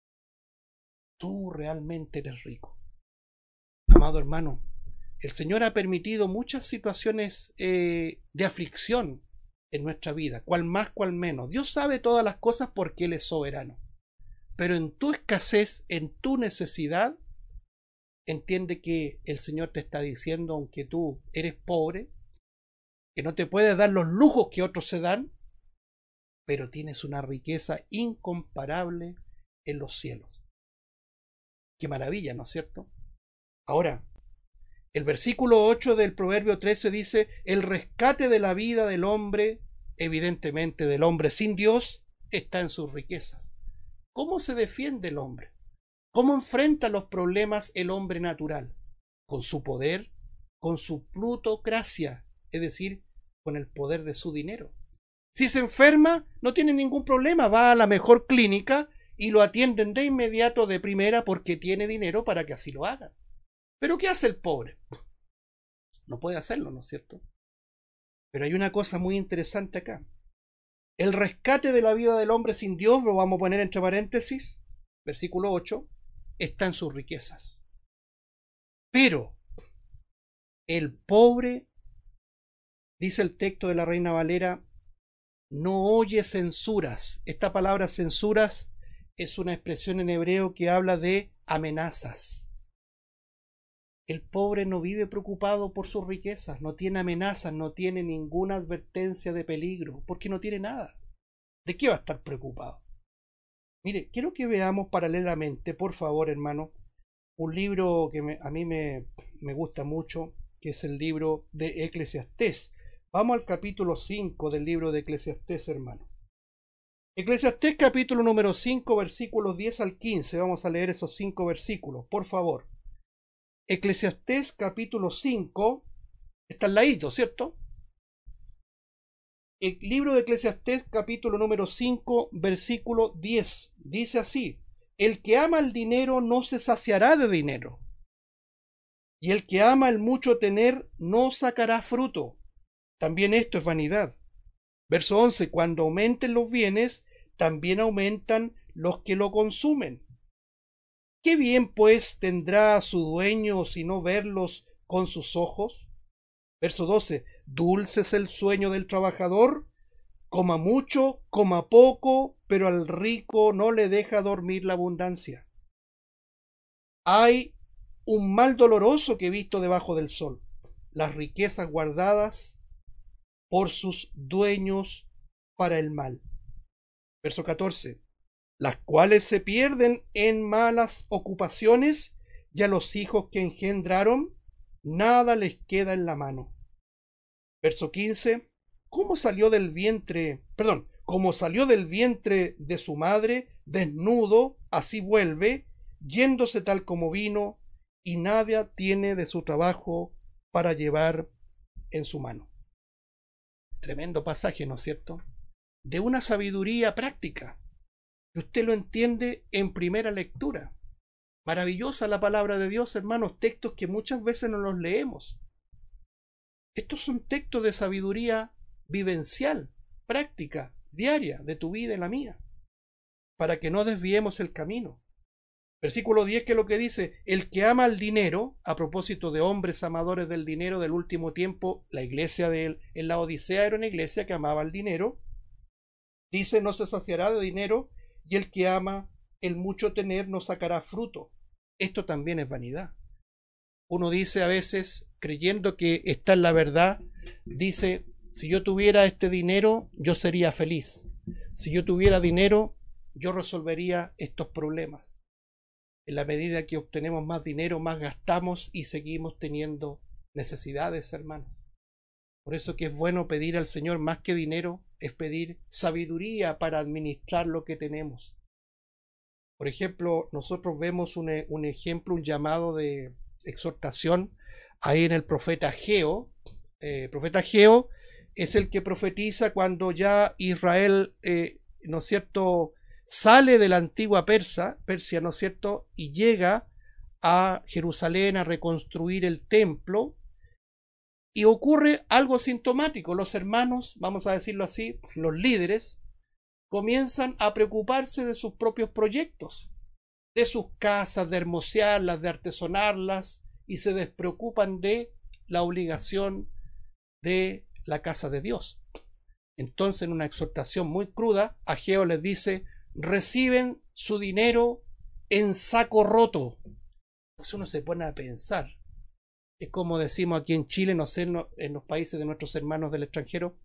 [SPEAKER 1] tú realmente eres rico. Amado hermano, el Señor ha permitido muchas situaciones eh, de aflicción en nuestra vida, cual más, cual menos. Dios sabe todas las cosas porque Él es soberano. Pero en tu escasez, en tu necesidad, entiende que el Señor te está diciendo, aunque tú eres pobre, que no te puedes dar los lujos que otros se dan, pero tienes una riqueza incomparable en los cielos. Qué maravilla, ¿no es cierto? Ahora, el versículo ocho del Proverbio trece dice, el rescate de la vida del hombre, evidentemente del hombre sin Dios, está en sus riquezas. ¿Cómo se defiende el hombre? ¿Cómo enfrenta los problemas el hombre natural? Con su poder, con su plutocracia, es decir, con el poder de su dinero. Si se enferma, no tiene ningún problema, va a la mejor clínica y lo atienden de inmediato de primera porque tiene dinero para que así lo hagan. Pero ¿qué hace el pobre? No puede hacerlo, ¿no es cierto? Pero hay una cosa muy interesante acá. El rescate de la vida del hombre sin Dios, lo vamos a poner entre paréntesis, versículo ocho, está en sus riquezas. Pero el pobre, dice el texto de la Reina Valera, no oye censuras. Esta palabra censuras es una expresión en hebreo que habla de amenazas. El pobre no vive preocupado por sus riquezas, no tiene amenazas, no tiene ninguna advertencia de peligro, porque no tiene nada. ¿De qué va a estar preocupado? Mire, quiero que veamos paralelamente, por favor, hermano, un libro que me, a mí me, me gusta mucho, que es el libro de Eclesiastés. Vamos al capítulo cinco del libro de Eclesiastés, hermano. Eclesiastés capítulo número cinco, versículos diez al quince. Vamos a leer esos cinco versículos, por favor. Eclesiastés capítulo cinco, está al ladito, ¿cierto? El libro de Eclesiastés capítulo número cinco, versículo diez. Dice así, el que ama el dinero no se saciará de dinero, y el que ama el mucho tener no sacará fruto. También esto es vanidad. Verso once, cuando aumenten los bienes, también aumentan los que lo consumen. ¿Qué bien pues tendrá su dueño si no verlos con sus ojos? Verso doce, dulce es el sueño del trabajador, coma mucho, coma poco, pero al rico no le deja dormir la abundancia. Hay un mal doloroso que he visto debajo del sol, las riquezas guardadas por sus dueños para el mal. Verso catorce. Las cuales se pierden en malas ocupaciones, y a los hijos que engendraron nada les queda en la mano. Verso quince. ¿Cómo salió del vientre, perdón, como salió del vientre de su madre, desnudo, así vuelve, yéndose tal como vino, y nada tiene de su trabajo para llevar en su mano? Tremendo pasaje, ¿no es cierto? De una sabiduría práctica, que usted lo entiende en primera lectura. Maravillosa la palabra de Dios, hermanos, textos que muchas veces no los leemos. Estos son textos de sabiduría vivencial, práctica, diaria, de tu vida y la mía, para que no desviemos el camino. Versículo diez, que es lo que dice: el que ama el dinero, a propósito de hombres amadores del dinero del último tiempo, la iglesia de él, en la Odisea era una iglesia que amaba el dinero, dice: no se saciará de dinero, y el que ama el mucho tener no sacará fruto. Esto también es vanidad. Uno dice a veces, creyendo que está en la verdad, dice: si yo tuviera este dinero, yo sería feliz. Si yo tuviera dinero, yo resolvería estos problemas. En la medida que obtenemos más dinero, más gastamos y seguimos teniendo necesidades, hermanos. Por eso que es bueno pedir al Señor más que dinero, es pedir sabiduría para administrar lo que tenemos. Por ejemplo, nosotros vemos un, un ejemplo, un llamado de exhortación ahí en el profeta Ageo. El eh, profeta Ageo es el que profetiza cuando ya Israel, eh, ¿no es cierto?, sale de la antigua Persa, Persia, ¿no es cierto?, y llega a Jerusalén a reconstruir el templo, y ocurre algo sintomático. Los hermanos, vamos a decirlo así, los líderes, comienzan a preocuparse de sus propios proyectos, de sus casas, de hermosearlas, de artesonarlas, y se despreocupan de la obligación de la casa de Dios. Entonces, en una exhortación muy cruda, Ageo les dice: reciben su dinero en saco roto. Entonces uno se pone a pensar, es como decimos aquí en Chile, no sé, en los países de nuestros hermanos del extranjero: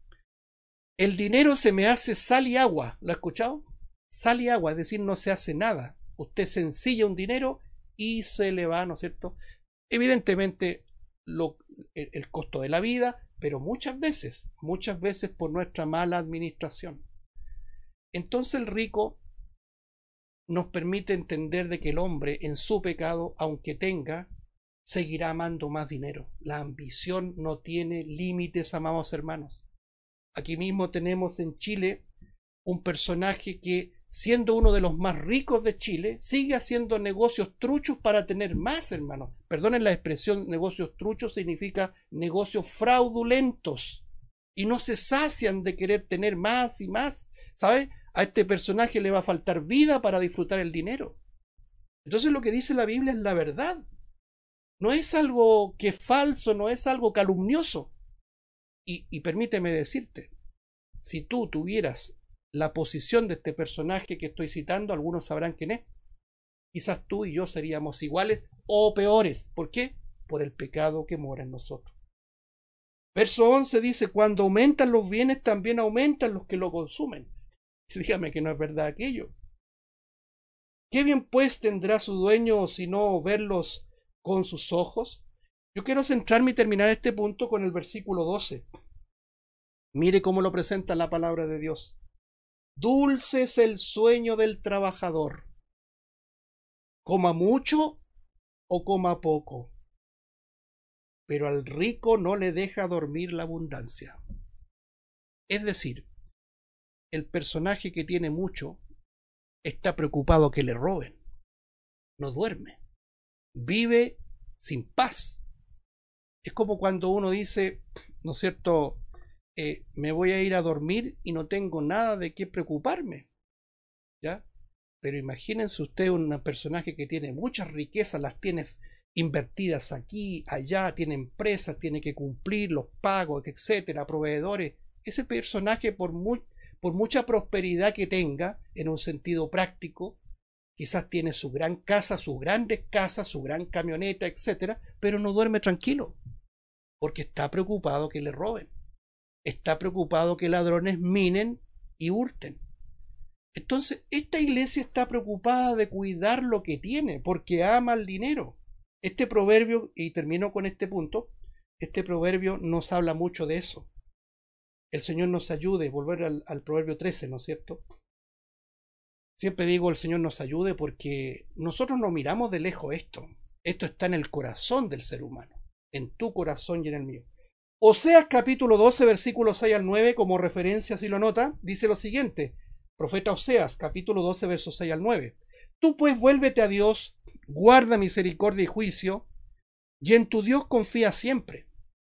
[SPEAKER 1] el dinero se me hace sal y agua. ¿Lo ha escuchado? Sal y agua, es decir, no se hace nada. Usted se ensilla un dinero y se le va, ¿no es cierto? Evidentemente lo, el, el costo de la vida, pero muchas veces, muchas veces por nuestra mala administración. Entonces el rico nos permite entender de que el hombre en su pecado, aunque tenga, seguirá amando más dinero. La ambición no tiene límites, amados hermanos. Aquí mismo tenemos en Chile un personaje que, siendo uno de los más ricos de Chile, sigue haciendo negocios truchos para tener más, hermanos. Perdonen la expresión, negocios truchos significa negocios fraudulentos, y no se sacian de querer tener más y más. ¿Sabe? A este personaje le va a faltar vida para disfrutar el dinero. Entonces lo que dice la Biblia es la verdad. No es algo que es falso, no es algo calumnioso. Y, y permíteme decirte, si tú tuvieras la posición de este personaje que estoy citando, algunos sabrán quién es. Quizás tú y yo seríamos iguales o peores. ¿Por qué? Por el pecado que mora en nosotros. Verso once dice: cuando aumentan los bienes, también aumentan los que lo consumen. Dígame que no es verdad aquello. ¿Qué bien pues tendrá su dueño si no verlos con sus ojos? Yo quiero centrarme y terminar este punto con el versículo doce. Mire cómo lo presenta la palabra de Dios. Dulce es el sueño del trabajador, coma mucho o coma poco, pero al rico no le deja dormir la abundancia. Es decir, el personaje que tiene mucho está preocupado que le roben, no duerme, vive sin paz. Es como cuando uno dice, ¿no es cierto?, eh, me voy a ir a dormir y no tengo nada de qué preocuparme, ¿ya? Pero imagínense usted un personaje que tiene muchas riquezas, las tiene invertidas aquí, allá, tiene empresas, tiene que cumplir los pagos, etcétera, proveedores. Ese personaje, por muy por mucha prosperidad que tenga, en un sentido práctico, quizás tiene su gran casa, sus grandes casas, su gran camioneta, etcétera, pero no duerme tranquilo. porque está preocupado que le roben, está preocupado que ladrones minen y hurten. Entonces, esta iglesia está preocupada de cuidar lo que tiene, porque ama el dinero. Este proverbio, y termino con este punto, este proverbio nos habla mucho de eso. El Señor nos ayude, volver al, al proverbio trece, ¿no es cierto? Siempre digo el Señor nos ayude porque nosotros no miramos de lejos esto. Esto está en el corazón del ser humano, en tu corazón y en el mío. Oseas capítulo doce, versículos seis al nueve, como referencia si lo nota, dice lo siguiente. Profeta Oseas, capítulo doce, versos seis al nueve. Tú pues vuélvete a Dios, guarda misericordia y juicio, y en tu Dios confía siempre.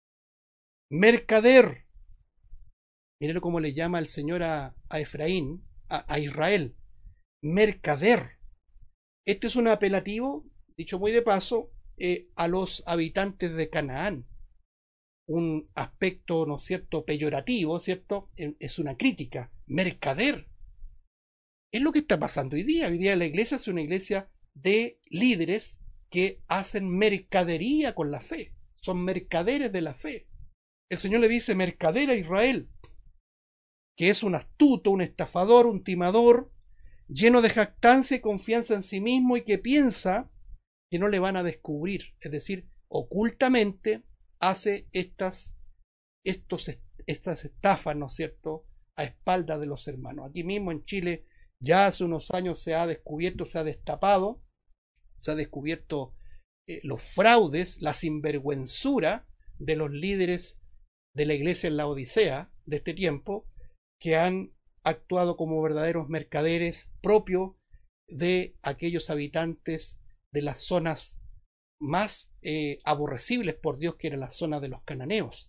[SPEAKER 1] Mercader, mírenlo cómo le llama el Señor a, a Efraín, a, a Israel. Mercader. Este es un apelativo, dicho muy de paso, eh, a los habitantes de Canaán. Un aspecto, ¿no es cierto?, peyorativo, ¿cierto? Es una crítica. Mercader. Es lo que está pasando hoy día. Hoy día la iglesia es una iglesia de líderes que hacen mercadería con la fe. Son mercaderes de la fe. El Señor le dice mercader a Israel, que es un astuto, un estafador, un timador, lleno de jactancia y confianza en sí mismo y que piensa que no le van a descubrir. Es decir, ocultamente hace estas, estos, estas estafas, ¿no es cierto?, a espaldas de los hermanos. Aquí mismo en Chile ya hace unos años se ha descubierto, se ha destapado, se ha descubierto eh, los fraudes, la sinvergüenzura de los líderes de la iglesia en la Odisea de este tiempo, que han actuado como verdaderos mercaderes propios de aquellos habitantes de las zonas más eh, aborrecibles por Dios, que era la zona de los cananeos.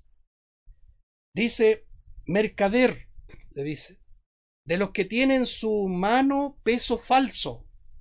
[SPEAKER 1] Dice, mercader, le dice, de los que tienen su mano peso falso,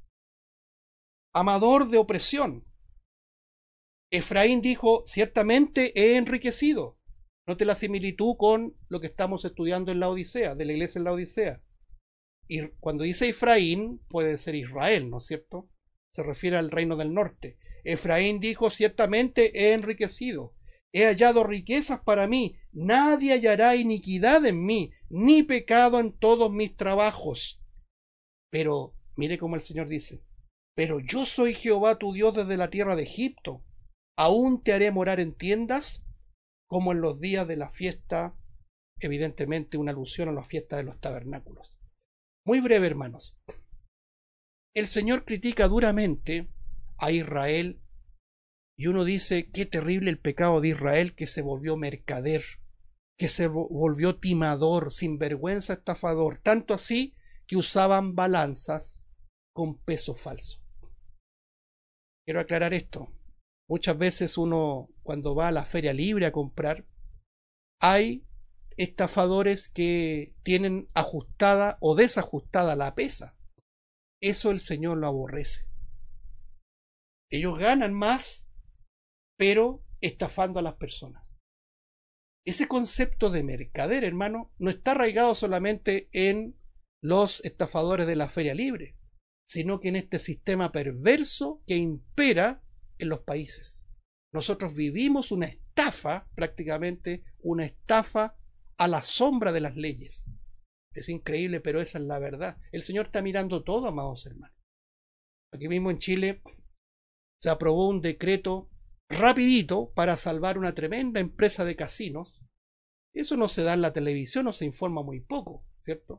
[SPEAKER 1] amador de opresión. Efraín dijo, ciertamente he enriquecido. Note la similitud con lo que estamos estudiando en la Odisea, de la iglesia en la Odisea. Y cuando dice Efraín, puede ser Israel, ¿no es cierto? Se refiere al reino del norte. Efraín dijo, ciertamente he enriquecido, he hallado riquezas para mí, nadie hallará iniquidad en mí, ni pecado en todos mis trabajos. Pero, mire cómo el Señor dice, pero yo soy Jehová tu Dios desde la tierra de Egipto, aún te haré morar en tiendas, como en los días de la fiesta, evidentemente una alusión a la fiesta de los tabernáculos. Muy breve, hermanos. El Señor critica duramente a Israel y uno dice, qué terrible el pecado de Israel, que se volvió mercader, que se volvió timador, sinvergüenza, estafador, tanto así que usaban balanzas con peso falso. Quiero aclarar esto. Muchas veces uno, cuando va a la feria libre a comprar, hay estafadores que tienen ajustada o desajustada la pesa. Eso el Señor lo aborrece. Ellos ganan más, pero estafando a las personas. Ese concepto de mercader, hermano, no está arraigado solamente en los estafadores de la feria libre, sino que en este sistema perverso que impera en los países. Nosotros vivimos una estafa, prácticamente una estafa a la sombra de las leyes. Es increíble, pero esa es la verdad. El Señor está mirando todo, amados hermanos. Aquí mismo en Chile se aprobó un decreto rapidito para salvar una tremenda empresa de casinos. Eso no se da en la televisión, no se informa muy poco, ¿cierto?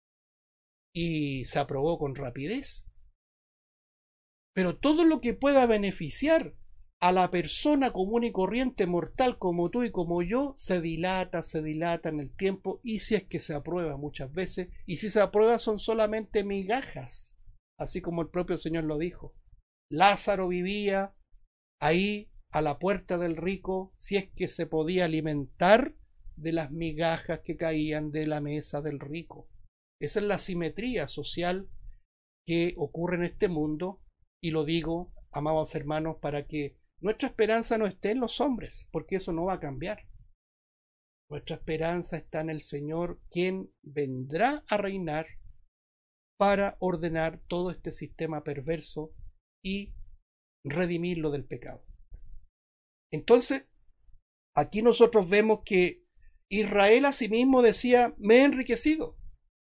[SPEAKER 1] Y se aprobó con rapidez. Pero todo lo que pueda beneficiar a la persona común y corriente mortal como tú y como yo, se dilata, se dilata en el tiempo, y si es que se aprueba muchas veces, y si se aprueba son solamente migajas, así como el propio Señor lo dijo. Lázaro vivía ahí a la puerta del rico, si es que se podía alimentar de las migajas que caían de la mesa del rico. Esa es la simetría social que ocurre en este mundo, y lo digo, amados hermanos, para que nuestra esperanza no esté en los hombres, porque eso no va a cambiar. Nuestra esperanza está en el Señor, quien vendrá a reinar para ordenar todo este sistema perverso y redimirlo del pecado. Entonces, Aquí nosotros vemos que Israel a sí mismo decía, me he enriquecido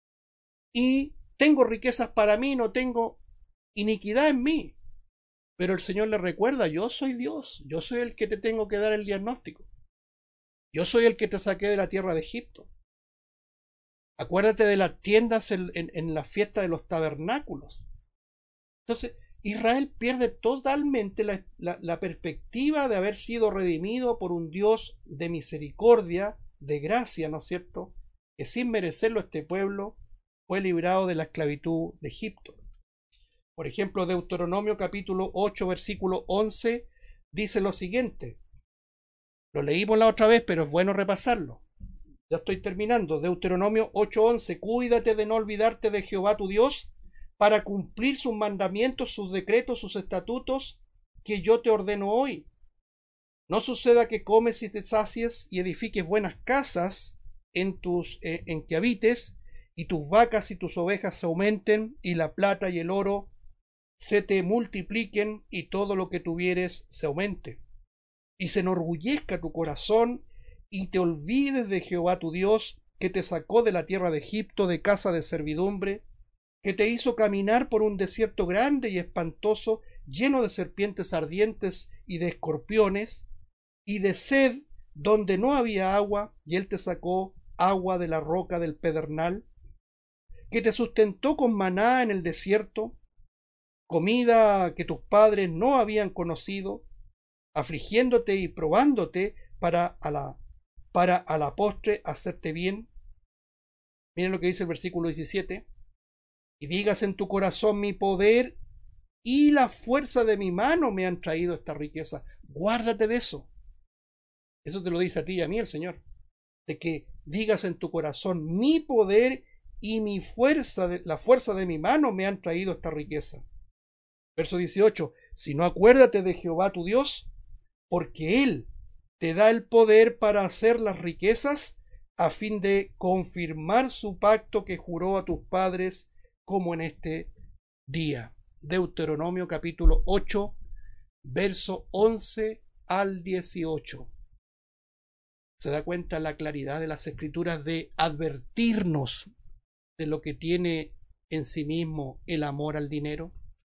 [SPEAKER 1] y tengo riquezas para mí, no tengo iniquidad en mí. Pero el Señor le recuerda, yo soy Dios, yo soy el que te tengo que dar el diagnóstico. Yo soy el que te saqué de la tierra de Egipto. Acuérdate de las tiendas en, en, en la fiesta de los tabernáculos. Entonces, Israel pierde totalmente la, la, la perspectiva de haber sido redimido por un Dios de misericordia, de gracia, ¿no es cierto? Que sin merecerlo este pueblo fue librado de la esclavitud de Egipto. Por ejemplo, Deuteronomio capítulo ocho, versículo once, dice lo siguiente. Lo leímos la otra vez, pero es bueno repasarlo. Ya estoy terminando. Deuteronomio ocho, once. Cuídate de no olvidarte de Jehová tu Dios, para cumplir sus mandamientos, sus decretos, sus estatutos, que yo te ordeno hoy. No suceda que comes y te sacies y edifiques buenas casas en, tus, eh, en que habites, y tus vacas y tus ovejas se aumenten, y la plata y el oro se te multipliquen, y todo lo que tuvieres se aumente. Y se enorgullezca tu corazón, y te olvides de Jehová tu Dios, que te sacó de la tierra de Egipto, de casa de servidumbre, que te hizo caminar por un desierto grande y espantoso, lleno de serpientes ardientes y de escorpiones, y de sed donde no había agua, y él te sacó agua de la roca del pedernal, que te sustentó con maná en el desierto, comida que tus padres no habían conocido, afligiéndote y probándote para a la, para a la postre hacerte bien. Miren lo que dice el versículo diecisiete. Y digas en tu corazón, mi poder y la fuerza de mi mano me han traído esta riqueza. Guárdate de eso. Eso te lo dice a ti y a mí el Señor. De que digas en tu corazón, mi poder y mi fuerza, de, la fuerza de mi mano me han traído esta riqueza. Verso dieciocho. Si no, acuérdate de Jehová tu Dios, porque Él te da el poder para hacer las riquezas, a fin de confirmar su pacto que juró a tus padres, como en este día. Deuteronomio capítulo ocho, verso once al dieciocho. ¿Se da cuenta la claridad de las escrituras de advertirnos de lo que tiene en sí mismo el amor al dinero?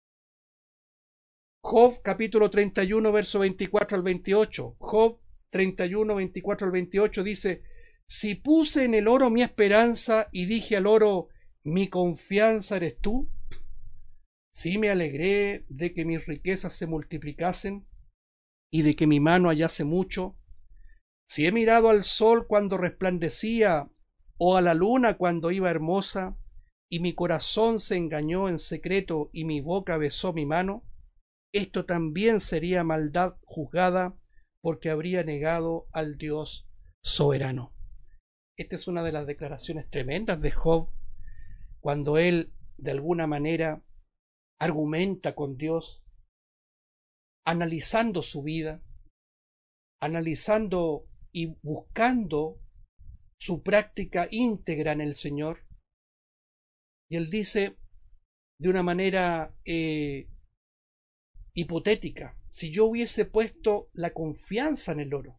[SPEAKER 1] Job capítulo treinta y uno, verso veinticuatro al veintiocho. Job treinta y uno, veinticuatro al veintiocho dice, si puse en el oro mi esperanza y dije al oro, mi confianza eres tú, si me alegré de que mis riquezas se multiplicasen y de que mi mano hallase mucho, si he mirado al sol cuando resplandecía o a la luna cuando iba hermosa, y mi corazón se engañó en secreto y mi boca besó mi mano, esto también sería maldad juzgada, porque habría negado al Dios soberano. Esta es una de las declaraciones tremendas de Job, cuando él de alguna manera argumenta con Dios, analizando su vida, analizando y buscando su práctica íntegra en el Señor. Y él dice de una manera eh, hipotética, si yo hubiese puesto la confianza en el oro,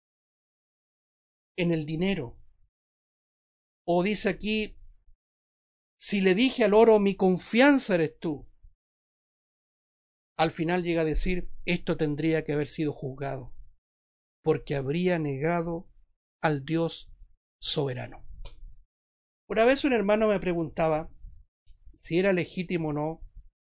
[SPEAKER 1] en el dinero, o dice aquí, si le dije al oro, mi confianza eres tú, al final llega a decir, esto tendría que haber sido juzgado, porque habría negado al Dios soberano. Una vez un hermano me preguntaba si era legítimo o no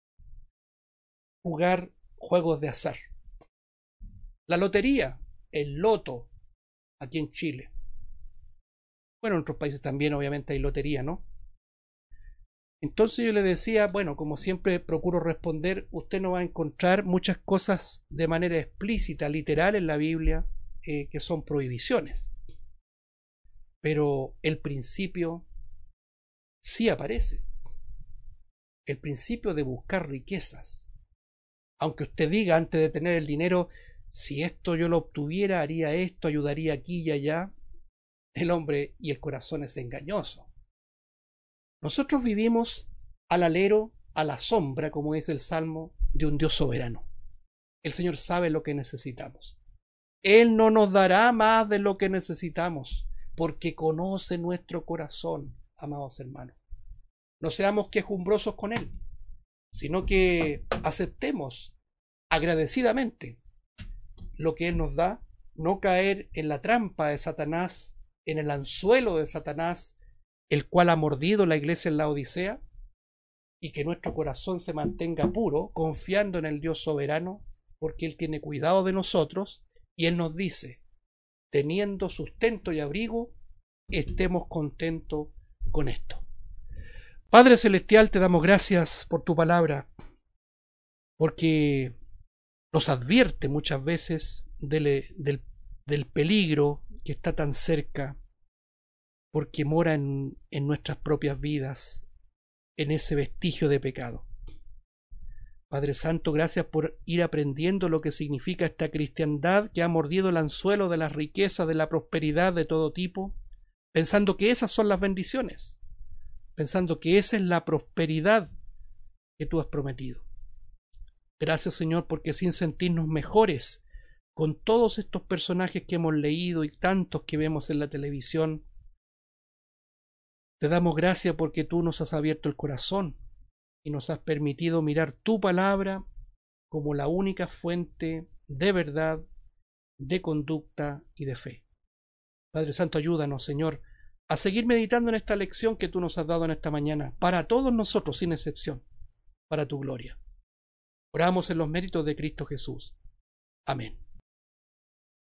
[SPEAKER 1] jugar juegos de azar. La lotería, el loto, aquí en Chile. Bueno, en otros países también obviamente hay lotería, ¿no? Entonces yo le decía, bueno, como siempre procuro responder, usted no va a encontrar muchas cosas de manera explícita, literal en la Biblia, eh, que son prohibiciones. Pero el principio sí aparece. El principio de buscar riquezas. Aunque usted diga antes de tener el dinero, si esto yo lo obtuviera, haría esto, ayudaría aquí y allá, el hombre y el corazón es engañoso. Nosotros vivimos al alero, a la sombra, como dice el Salmo, de un Dios soberano. El Señor sabe lo que necesitamos. Él no nos dará más de lo que necesitamos, porque conoce nuestro corazón, amados hermanos. No seamos quejumbrosos con Él, sino que aceptemos agradecidamente lo que Él nos da, no caer en la trampa de Satanás, en el anzuelo de Satanás, el cual ha mordido la iglesia en la Odisea, y que nuestro corazón se mantenga puro, confiando en el Dios soberano, porque Él tiene cuidado de nosotros, y Él nos dice, teniendo sustento y abrigo, estemos contentos con esto. Padre Celestial, te damos gracias por tu palabra, porque nos advierte muchas veces del, del, del peligro que está tan cerca, porque mora en, en nuestras propias vidas, en ese vestigio de pecado. Padre Santo, gracias por ir aprendiendo lo que significa esta cristiandad que ha mordido el anzuelo de las riquezas, de la prosperidad de todo tipo, pensando que esas son las bendiciones, pensando que esa es la prosperidad que tú has prometido. Gracias, Señor, porque sin sentirnos mejores con todos estos personajes que hemos leído y tantos que vemos en la televisión, te damos gracias porque tú nos has abierto el corazón y nos has permitido mirar tu palabra como la única fuente de verdad, de conducta y de fe. Padre Santo, ayúdanos, Señor, a seguir meditando en esta lección que tú nos has dado en esta mañana, para todos nosotros, sin excepción, para tu gloria. Oramos en los méritos de Cristo Jesús. Amén.